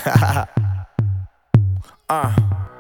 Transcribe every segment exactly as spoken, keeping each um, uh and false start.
uh,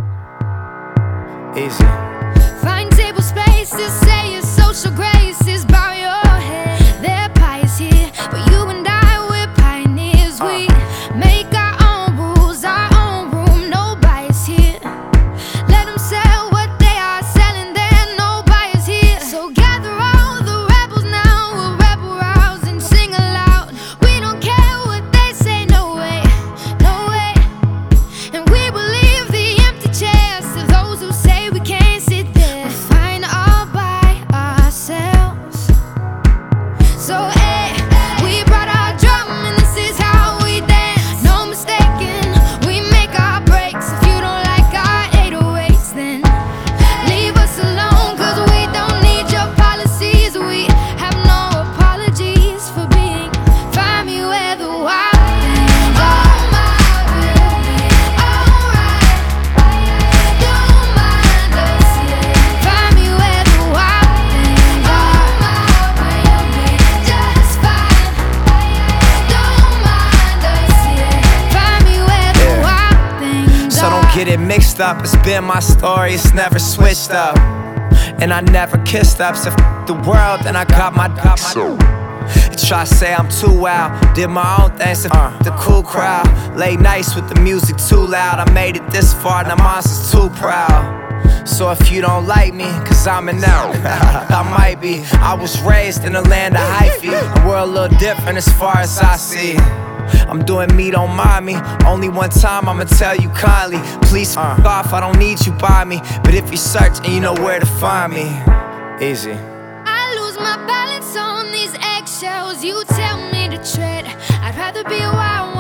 easy. Find table space to say your social graces. Bow your head, they're pious here, but you and I, we're pioneers. We make our own rules, our own room, no bias here. Let them sell what they are selling, there no bias here. So gather all the rebels now, we'll rebel rouse and sing aloud. We don't care what they say, no way, no way. And we will leave the empty chairs to those who say we can't sit there. We're fine all by ourselves. So hey, we brought our drum and this is how we dance. No mistaking, we make our breaks. If you don't like our eight oh eights, then leave us alone, cause we don't need your policies. We have no apologies for being. Find me where the wild things are. Oh my baby, alright. Don't mind us, yeah. Find me where the wild things are. Oh my baby, just fine. Don't mind us, yeah. Find me where the Yeah. wild things So are. don't get it mixed up, it's been my story, it's never switched up. And I never kissed up, so f the world, and I got my, got my You try to say I'm too wild, did my own thing, so f the cool crowd. Late nights with the music too loud, I made it this far, now mine's is too proud. So if you don't like me, cause I'm an out, I might be. I was raised in the land of hyphy, and we're a little different as far as I see. I'm doing me, don't mind me. Only one time I'ma tell you kindly, please f off, I don't need you by me. But if you search and you know where to find me, easy. I lose my balance on these eggshells. You tell me to tread. I'd rather be a wild